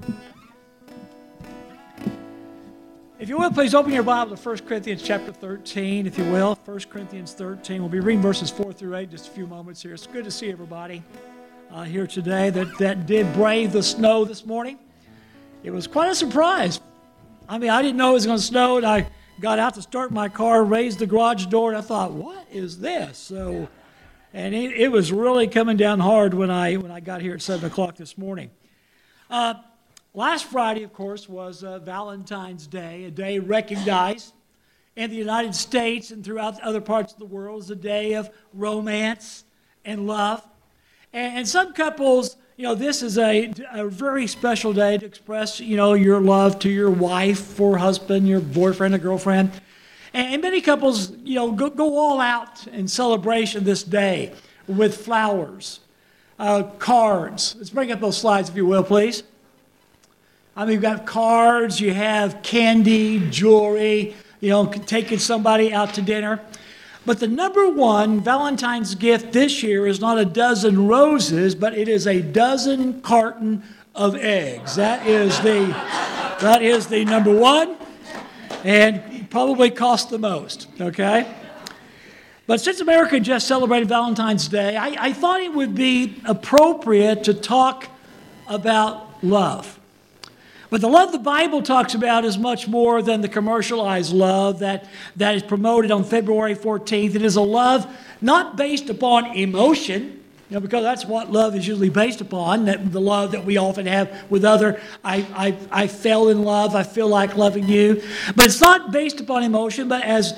If you will, please open your Bible to 1 Corinthians chapter 13, if you will. 1 Corinthians 13. We'll be reading verses 4 through 8 in just a few moments here. It's good to see everybody here today that did brave the snow this morning. It was quite a surprise. I mean, I didn't know it was going to snow, and I got out to start my car, raised the garage door, and I thought, what is this? And it was really coming down hard when I got here at 7 o'clock this morning. Last Friday, of course, was Valentine's Day, a day recognized in the United States and throughout other parts of the world as a day of romance and love. And some couples, this is a very special day to express, your love to your wife or husband, your boyfriend or girlfriend. And many couples, go all out in celebration this day with flowers, cards. Let's bring up those slides, if you will, please. I mean, you've got cards, you have candy, jewelry, taking somebody out to dinner. But the number one Valentine's gift this year is not a dozen roses, but it is a dozen carton of eggs. That is the number one, and probably cost the most, okay? But since America just celebrated Valentine's Day, I thought it would be appropriate to talk about love. But the love the Bible talks about is much more than the commercialized love that is promoted on February 14th. It is a love not based upon emotion, because that's what love is usually based upon, the love that we often have with other. I fell in love, I feel like loving you. But it's not based upon emotion, but as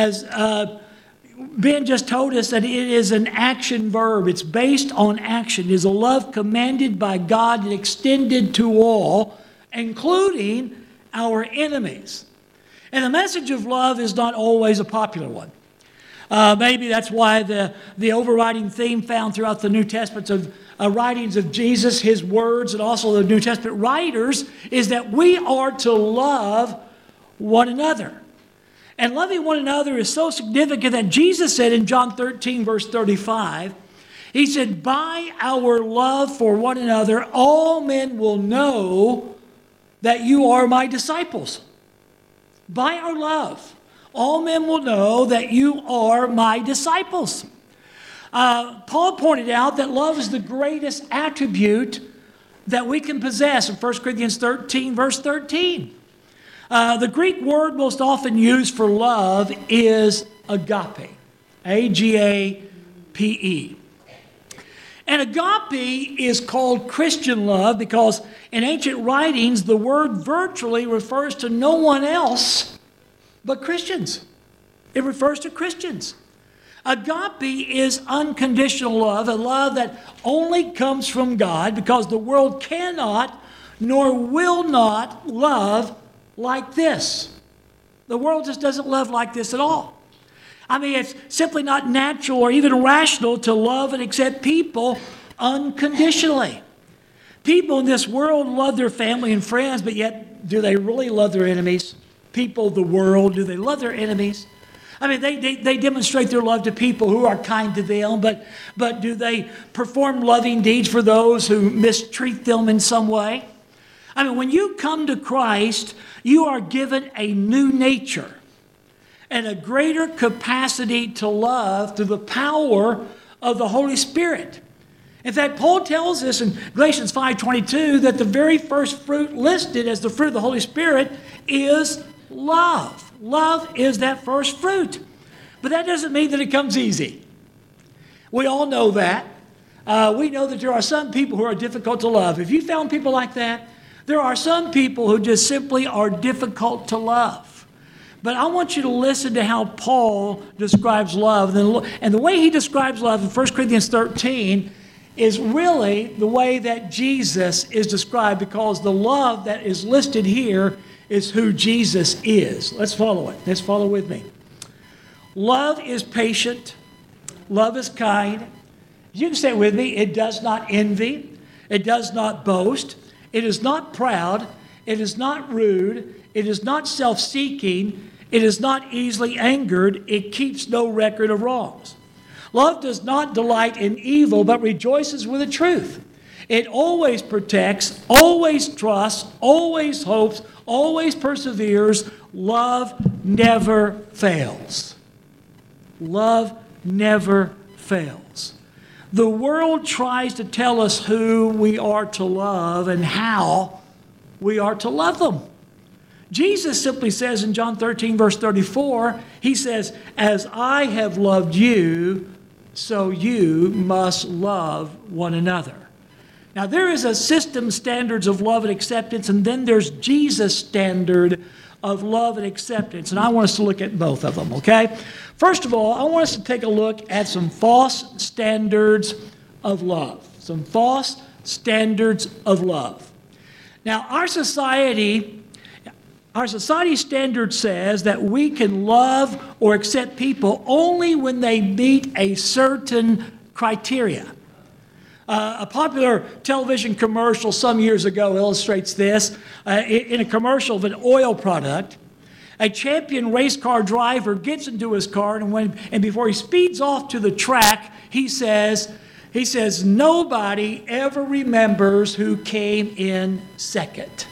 Ben just told us, that it is an action verb. It's based on action. It is a love commanded by God and extended to all, including our enemies. And the message of love is not always a popular one. Maybe that's why the overriding theme found throughout the New Testament of writings of Jesus, his words, and also the New Testament writers, is that we are to love one another. And loving one another is so significant that Jesus said in John 13, verse 35, he said, by our love for one another, all men will know that you are my disciples. By our love, all men will know that you are my disciples. Paul pointed out that love is the greatest attribute that we can possess in 1 Corinthians 13, verse 13. The Greek word most often used for love is agape, A-G-A-P-E. And agape is called Christian love because in ancient writings, the word virtually refers to no one else but Christians. It refers to Christians. Agape is unconditional love, a love that only comes from God because the world cannot nor will not love like this. The world just doesn't love like this at all. I mean, it's simply not natural or even rational to love and accept people unconditionally. People in this world love their family and friends, but yet, do they really love their enemies? People of the world, do they love their enemies? I mean, they demonstrate their love to people who are kind to them, but do they perform loving deeds for those who mistreat them in some way? I mean, when you come to Christ, you are given a new nature and a greater capacity to love through the power of the Holy Spirit. In fact, Paul tells us in Galatians 5:22 that the very first fruit listed as the fruit of the Holy Spirit is love. Love is that first fruit. But that doesn't mean that it comes easy. We all know that. We know that there are some people who are difficult to love. If you found people like that, there are some people who just simply are difficult to love. But I want you to listen to how Paul describes love. And the way he describes love in 1 Corinthians 13 is really the way that Jesus is described, because the love that is listed here is who Jesus is. Let's follow it. Let's follow with me. Love is patient. Love is kind. You can say it with me. It does not envy. It does not boast. It is not proud. It is not rude. It is not self-seeking. It is not easily angered. It keeps no record of wrongs. Love does not delight in evil, but rejoices with the truth. It always protects, always trusts, always hopes, always perseveres. Love never fails. Love never fails. The world tries to tell us who we are to love and how we are to love them. Jesus simply says in John 13, verse 34, he says, "As I have loved you, so you must love one another." Now, there is a system standards of love and acceptance, and then there's Jesus' standard of love and acceptance. And I want us to look at both of them, okay? First of all, I want us to take a look at some false standards of love. Some false standards of love. Now, our society standard says that we can love or accept people only when they meet a certain criteria. A popular television commercial some years ago illustrates this. In a commercial of an oil product, a champion race car driver gets into his car, and before he speeds off to the track, he says, "Nobody ever remembers who came in second."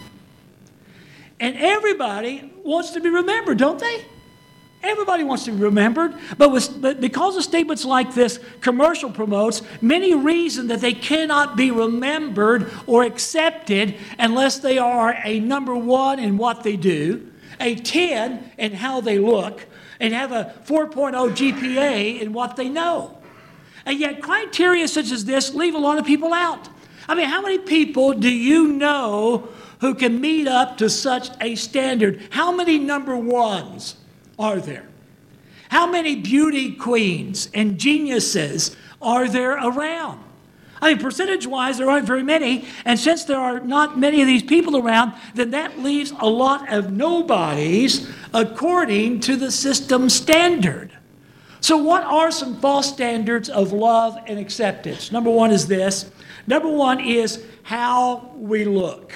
And everybody wants to be remembered, don't they? Everybody wants to be remembered, but because of statements like this, commercial promotes, many reason that they cannot be remembered or accepted unless they are a number 1 in what they do, a 10 in how they look, and have a 4.0 GPA in what they know. And yet criteria such as this leave a lot of people out. I mean, how many people do you know who can meet up to such a standard? How many number 1s are there? How many beauty queens and geniuses are there around? I mean, percentage-wise, there aren't very many, and since there are not many of these people around, then that leaves a lot of nobodies according to the system standard. So what are some false standards of love and acceptance? Number 1 is this. Number 1 is how we look.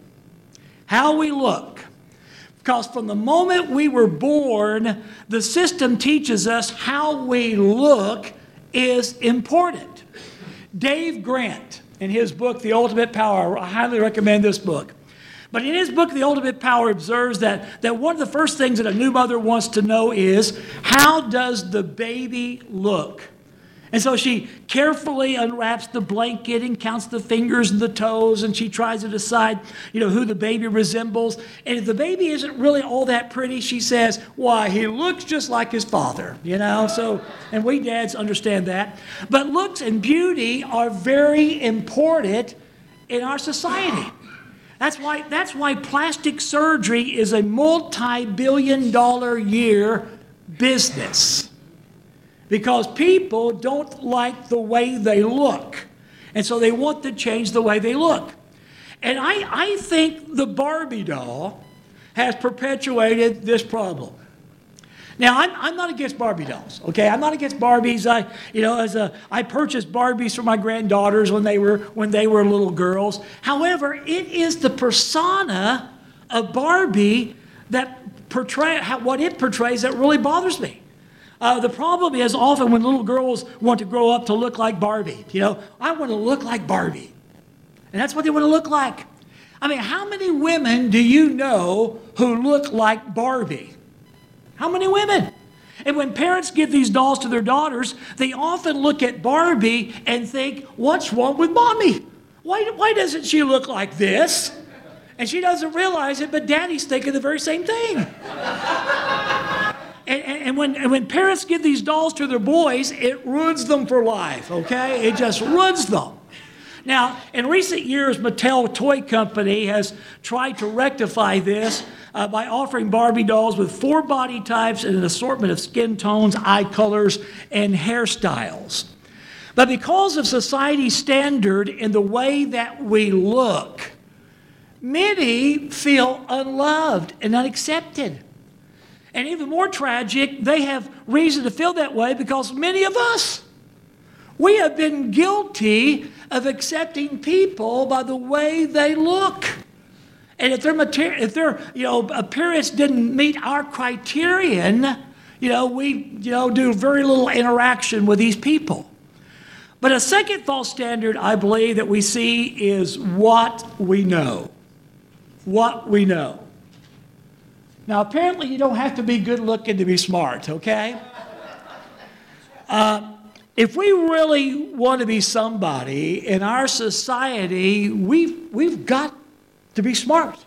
How we look. Because from the moment we were born, the system teaches us how we look is important. Dave Grant, in his book, The Ultimate Power, I highly recommend this book. But in his book, The Ultimate Power, observes that one of the first things that a new mother wants to know is, how does the baby look? And so she carefully unwraps the blanket and counts the fingers and the toes, and she tries to decide, who the baby resembles. And if the baby isn't really all that pretty, she says, "Why, he looks just like his father," So, and we dads understand that. But looks and beauty are very important in our society. That's why plastic surgery is a multi-billion-dollar-year business. Because people don't like the way they look. And so they want to change the way they look. And I think the Barbie doll has perpetuated this problem. Now, I'm not against Barbie dolls, okay? I'm not against Barbies. I purchased Barbies for my granddaughters when they were little girls. However, it is the persona of Barbie that what it portrays that really bothers me. The problem is often when little girls want to grow up to look like Barbie. I want to look like Barbie. And that's what they want to look like. I mean, how many women do you know who look like Barbie? How many women? And when parents give these dolls to their daughters, they often look at Barbie and think, "What's wrong with Mommy? Why doesn't she look like this?" And she doesn't realize it, but Daddy's thinking the very same thing. And when parents give these dolls to their boys, it ruins them for life, okay? It just ruins them. Now, in recent years, Mattel Toy Company has tried to rectify this by offering Barbie dolls with 4 body types and an assortment of skin tones, eye colors, and hairstyles. But because of society's standard in the way that we look, many feel unloved and unaccepted. And even more tragic, they have reason to feel that way because many of us, we have been guilty of accepting people by the way they look. And if their appearance didn't meet our criterion, we do very little interaction with these people. But a second false standard, I believe, that we see is what we know. What we know. Now, apparently, you don't have to be good looking to be smart, okay? If we really want to be somebody in our society, we've got to be smart.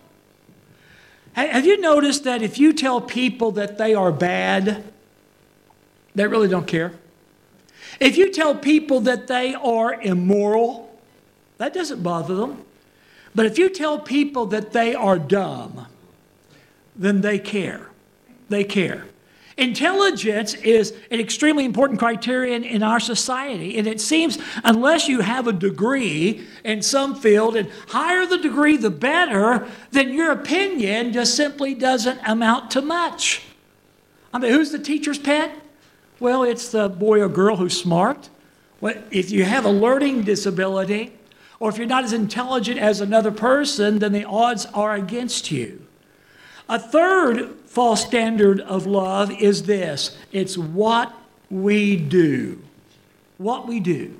Have you noticed that if you tell people that they are bad, they really don't care? If you tell people that they are immoral, that doesn't bother them. But if you tell people that they are dumb, then they care. They care. Intelligence is an extremely important criterion in our society. And it seems unless you have a degree in some field, and higher the degree, the better, then your opinion just simply doesn't amount to much. I mean, who's the teacher's pet? Well, it's the boy or girl who's smart. Well, if you have a learning disability, or if you're not as intelligent as another person, then the odds are against you. A third false standard of love is this. It's what we do. What we do.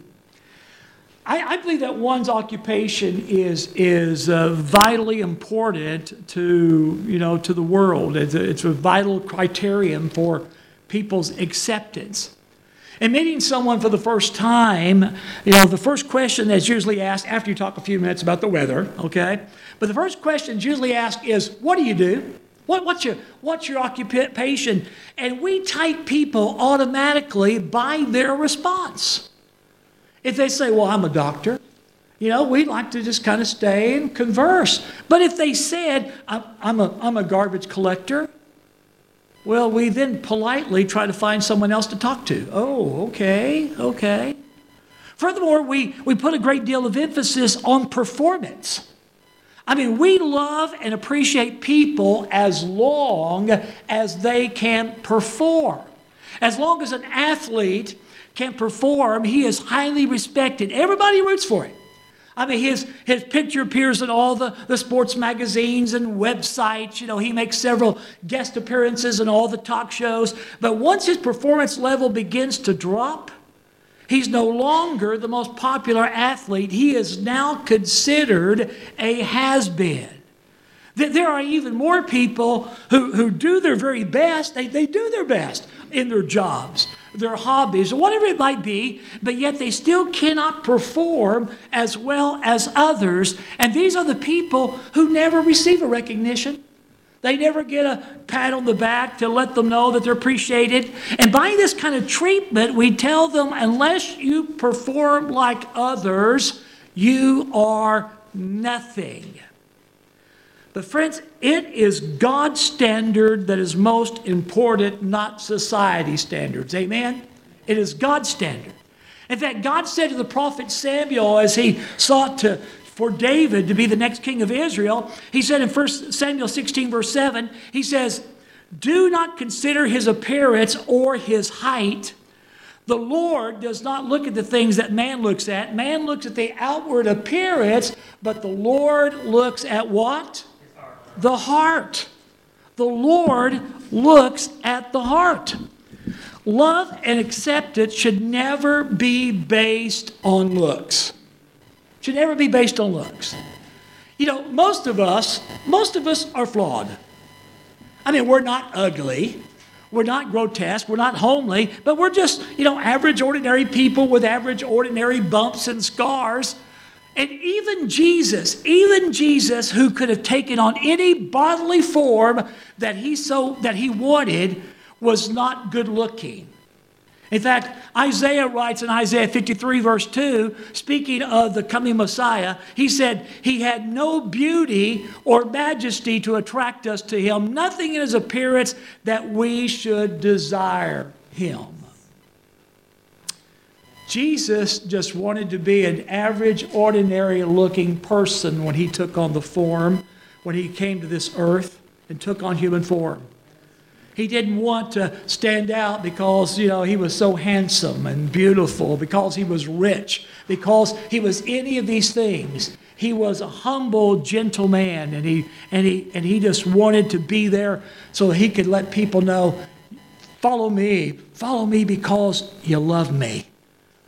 I believe that one's occupation is vitally important to the world. It's a vital criterion for people's acceptance. In meeting someone for the first time, the first question that's usually asked after you talk a few minutes about the weather, okay? But the first question is usually asked is, what do you do? What's your occupation? And we type people automatically by their response. If they say, well, I'm a doctor, we like to just kind of stay and converse. But if they said, I'm a garbage collector, well, we then politely try to find someone else to talk to. Oh, okay. Furthermore, we put a great deal of emphasis on performance. I mean, we love and appreciate people as long as they can perform. As long as an athlete can perform, he is highly respected. Everybody roots for him. I mean, his picture appears in all the sports magazines and websites. He makes several guest appearances in all the talk shows. But once his performance level begins to drop, he's no longer the most popular athlete. He is now considered a has-been. There are even more people who do their very best. They do their best in their jobs, their hobbies, or whatever it might be, but yet they still cannot perform as well as others. And these are the people who never receive a recognition. They never get a pat on the back to let them know that they're appreciated. And by this kind of treatment, we tell them, unless you perform like others, you are nothing. But friends, it is God's standard that is most important, not society standards. Amen? It is God's standard. In fact, God said to the prophet Samuel as he sought for David to be the next king of Israel, he said in 1 Samuel 16, verse 7, he says, do not consider his appearance or his height. The Lord does not look at the things that man looks at. Man looks at the outward appearance, but the Lord looks at what? The heart. The Lord looks at the heart. Love and acceptance should never be based on looks. Should never be based on looks. Most of us are flawed. I mean, we're not ugly. We're not grotesque. We're not homely. But we're just, average, ordinary people with average, ordinary bumps and scars. And even Jesus, who could have taken on any bodily form that he wanted, was not good looking. In fact, Isaiah writes in Isaiah 53, verse 2, speaking of the coming Messiah, he said, he had no beauty or majesty to attract us to him, nothing in his appearance that we should desire him. Jesus just wanted to be an average, ordinary-looking person when he took on the form, when he came to this earth and took on human form. He didn't want to stand out because, he was so handsome and beautiful, because he was rich, because he was any of these things. He was a humble, gentle man, and he just wanted to be there so he could let people know, follow me because you love me.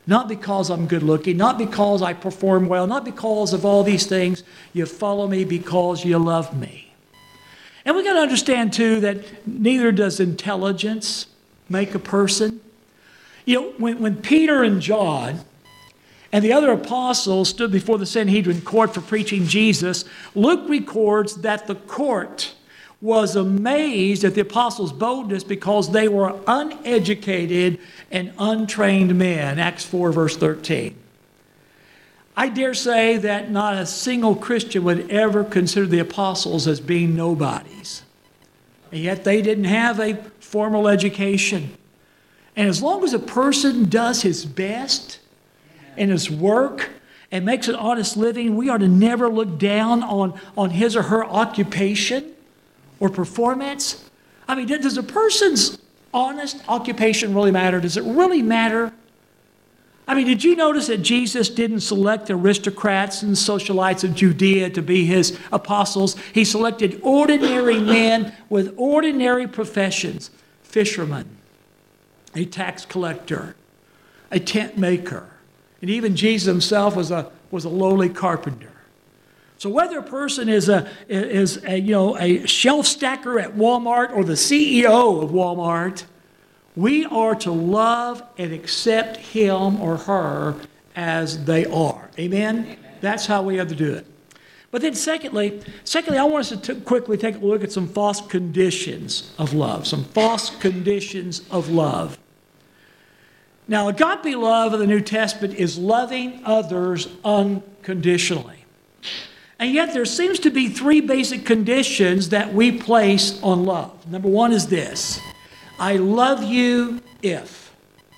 Not because I'm good looking, not because I perform well, not because of all these things. You follow me because you love me. And we got to understand too that neither does intelligence make a person. You know, when Peter and John and the other apostles stood before the Sanhedrin court for preaching Jesus, Luke records that the court was amazed at the apostles' boldness because they were uneducated and untrained men. Acts 4, verse 13. I dare say that not a single Christian would ever consider the apostles as being nobodies. And yet they didn't have a formal education. And as long as a person does his best in his work and makes an honest living, we are to never look down on his or her occupation or performance. I mean, does a person's honest occupation really matter? Does it really matter? I mean, did you notice that Jesus didn't select aristocrats and socialites of Judea to be his apostles? He selected ordinary men with ordinary professions. Fishermen, a tax collector, a tent maker, and even Jesus himself was a lowly carpenter. So whether a person is a shelf stacker at Walmart or the CEO of Walmart, we are to love and accept him or her as they are. Amen? Amen. That's how we have to do it. But then secondly, I want us to quickly take a look at some false conditions of love. Some false conditions of love. Now, agape love of the New Testament is loving others unconditionally. And yet there seems to be three basic conditions that we place on love. Number one is this: I love you if.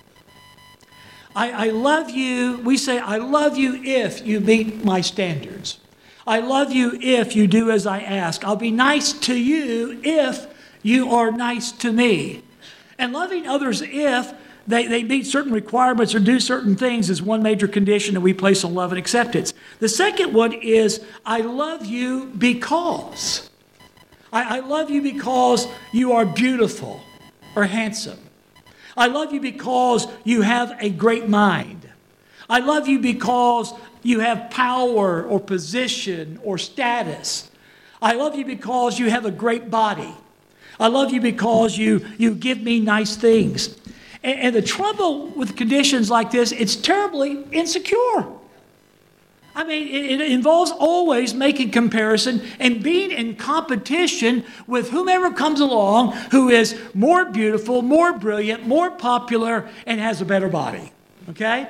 I love you, we say, I love you if you meet my standards. I love you if you do as I ask. I'll be nice to you if you are nice to me. And loving others if they meet certain requirements or do certain things is one major condition that we place on love and acceptance. The second one is, I love you because. I love you because you are beautiful or handsome. I love you because you have a great mind. I love you because you have power or position or status. I love you because you have a great body. I love you because you give me nice things. And the trouble with conditions like this, it's terribly insecure. I mean, it involves always making comparison and being in competition with whomever comes along who is more beautiful, more brilliant, more popular, and has a better body. Okay?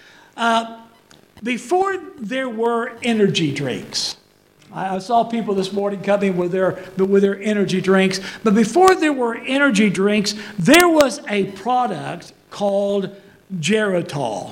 Before there were energy drinks, I saw people this morning coming with their energy drinks. But before there were energy drinks, there was a product called Geritol.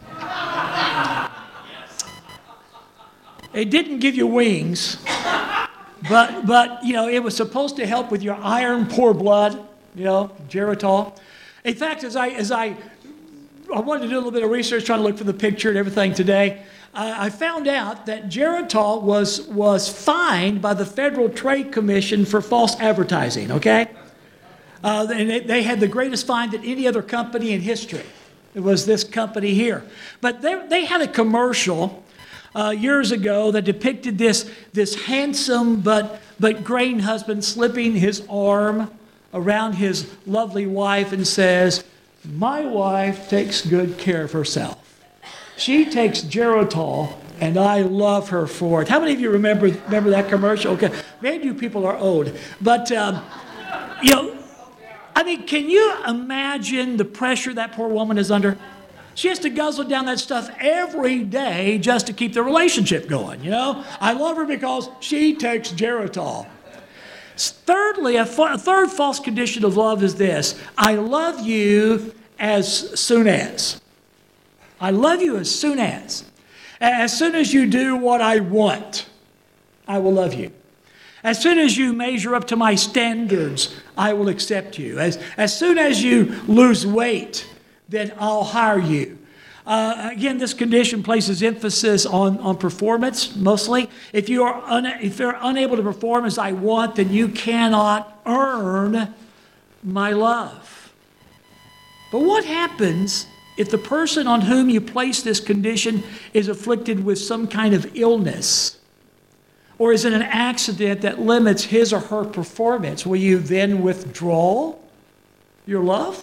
It didn't give you wings, but you know, it was supposed to help with your iron, poor blood. You know, Geritol. In fact, as I wanted to do a little bit of research, trying to look for the picture and everything today, I found out that Geritol was fined by the Federal Trade Commission for false advertising, okay? And they had the greatest fine than any other company in history. It was this company here. But they had a commercial years ago that depicted this handsome but grain husband slipping his arm around his lovely wife and says, "My wife takes good care of herself. She takes Geritol, and I love her for it." How many of you remember that commercial? Okay, maybe you people are old. But, you know, I mean, can you imagine the pressure that poor woman is under? She has to guzzle down that stuff every day just to keep the relationship going, you know? I love her because she takes Geritol. Thirdly, a third false condition of love is this: I love you as soon as. I love you as soon as. As soon as you do what I want, I will love you. As soon as you measure up to my standards, I will accept you. As soon as you lose weight, then I'll hire you. Again, this condition places emphasis on performance, mostly. If you're unable to perform as I want, then you cannot earn my love. But what happens if the person on whom you place this condition is afflicted with some kind of illness, or is in an accident that limits his or her performance, will you then withdraw your love?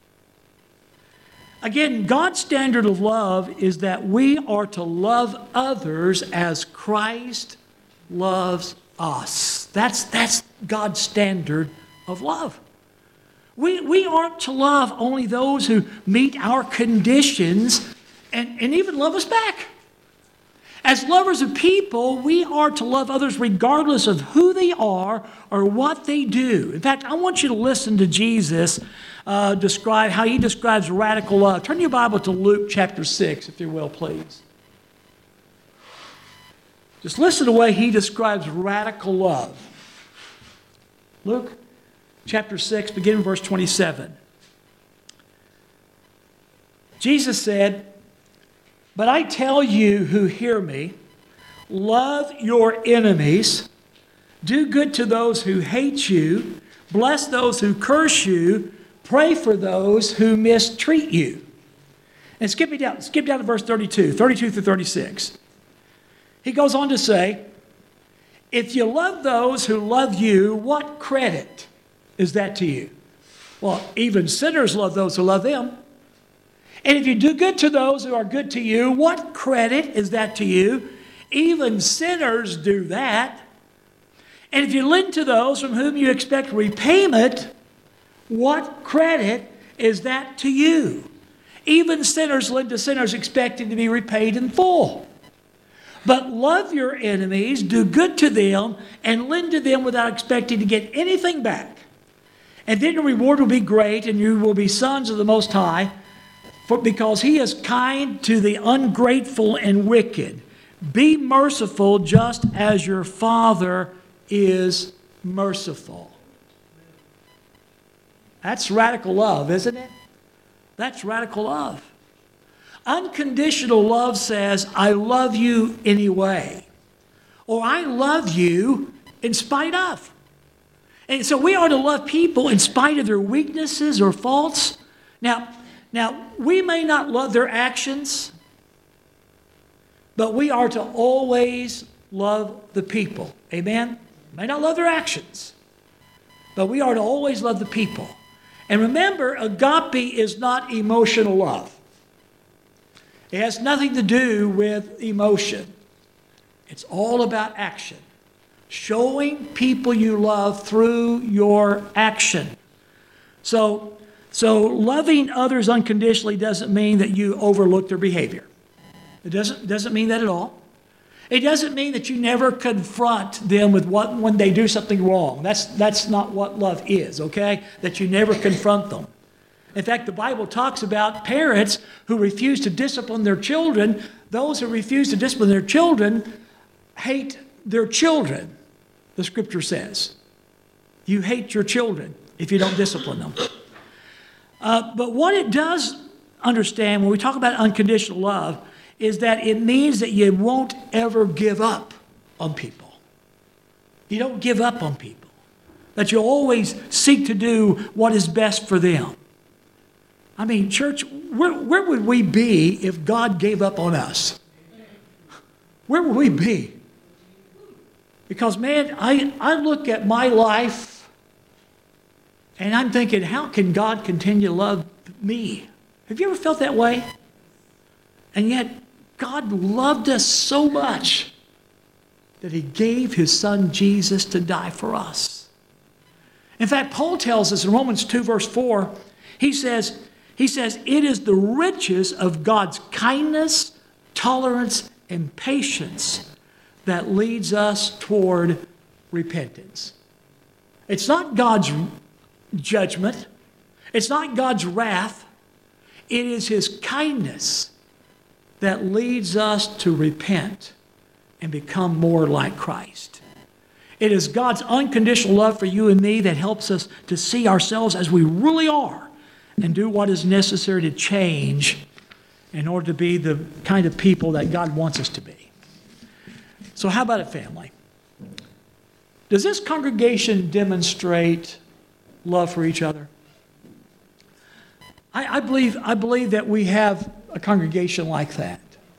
Again, God's standard of love is that we are to love others as Christ loves us. That's God's standard of love. We aren't to love only those who meet our conditions and even love us back. As lovers of people, we are to love others regardless of who they are or what they do. In fact, I want you to listen to Jesus describe how he describes radical love. Turn your Bible to Luke chapter 6, if you will, please. Just listen to the way he describes radical love. Luke chapter 6, beginning verse 27. Jesus said, "But I tell you who hear me, love your enemies, do good to those who hate you, bless those who curse you, pray for those who mistreat you." And skip down to verse 32 through 36. He goes on to say, "If you love those who love you, what credit is that to you? Well, even sinners love those who love them. And if you do good to those who are good to you, what credit is that to you? Even sinners do that. And if you lend to those from whom you expect repayment, what credit is that to you? Even sinners lend to sinners expecting to be repaid in full. But love your enemies, do good to them, and lend to them without expecting to get anything back. And then your reward will be great, and you will be sons of the Most High, because he is kind to the ungrateful and wicked. Be merciful just as your Father is merciful." That's radical love, isn't it? That's radical love. Unconditional love says, "I love you anyway," or "I love you in spite of." And so we are to love people in spite of their weaknesses or faults. Now, we may not love their actions, but we are to always love the people. Amen? May not love their actions, but we are to always love the people. And remember, agape is not emotional love. It has nothing to do with emotion. It's all about action. Showing people you love through your action. So loving others unconditionally doesn't mean that you overlook their behavior. It doesn't mean that at all. It doesn't mean that you never confront them with when they do something wrong. That's not what love is, okay? That you never confront them. In fact, the Bible talks about parents who refuse to discipline their children. Those who refuse to discipline their children hate their children, the Scripture says. You hate your children if you don't discipline them. But what it does understand when we talk about unconditional love is that it means that you won't ever give up on people. You don't give up on people. That you always seek to do what is best for them. I mean, church, where would we be if God gave up on us? Where would we be? Because, man, I look at my life and I'm thinking, how can God continue to love me? Have you ever felt that way? And yet, God loved us so much that he gave his son Jesus to die for us. In fact, Paul tells us in Romans 2, verse 4, he says, it is the riches of God's kindness, tolerance, and patience that leads us toward repentance. It's not God's judgment. It's not God's wrath. It is his kindness that leads us to repent and become more like Christ. It is God's unconditional love for you and me that helps us to see ourselves as we really are and do what is necessary to change in order to be the kind of people that God wants us to be. So how about it, family? Does this congregation demonstrate love for each other? I believe that we have a congregation like that.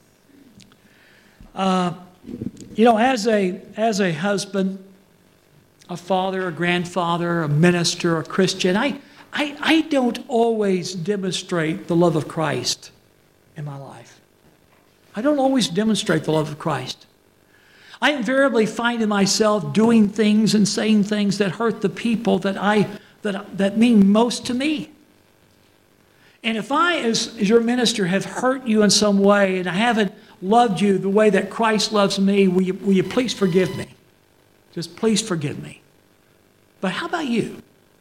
As a husband, a father, a grandfather, a minister, a Christian, I don't always demonstrate the love of Christ in my life. I don't always demonstrate the love of Christ. I invariably find in myself doing things and saying things that hurt the people that mean most to me. And if I, as your minister, have hurt you in some way and I haven't loved you the way that Christ loves me, will you please forgive me? Just please forgive me. But how about you?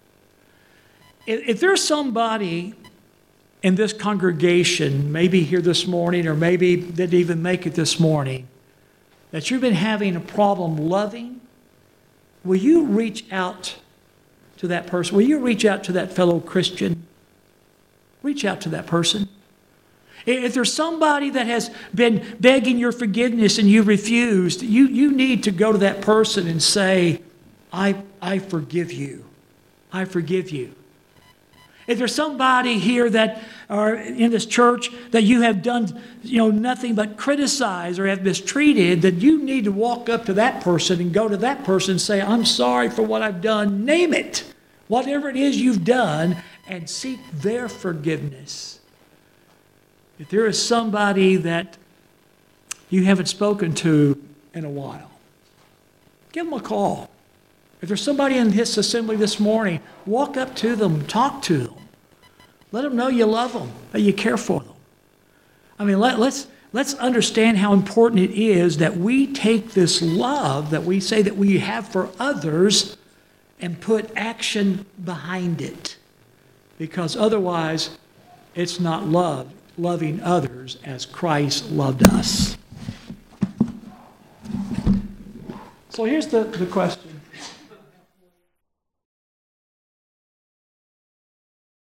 If there's somebody in this congregation, maybe here this morning or maybe didn't even make it this morning, that you've been having a problem loving, will you reach out to that person? Will you reach out to that fellow Christian? Reach out to that person. If there's somebody that has been begging your forgiveness and you refused, you need to go to that person and say, I forgive you. I forgive you. If there's somebody here that are in this church that you have done nothing but criticize or have mistreated, then you need to walk up to that person and go to that person and say, I'm sorry for what I've done. Name it. Whatever it is you've done, and seek their forgiveness. If there is somebody that you haven't spoken to in a while, give them a call. If there's somebody in this assembly this morning, walk up to them, talk to them. Let them know you love them, that you care for them. I mean, let's understand how important it is that we take this love that we say that we have for others and put action behind it. Because otherwise, it's not loving others as Christ loved us. So here's the question.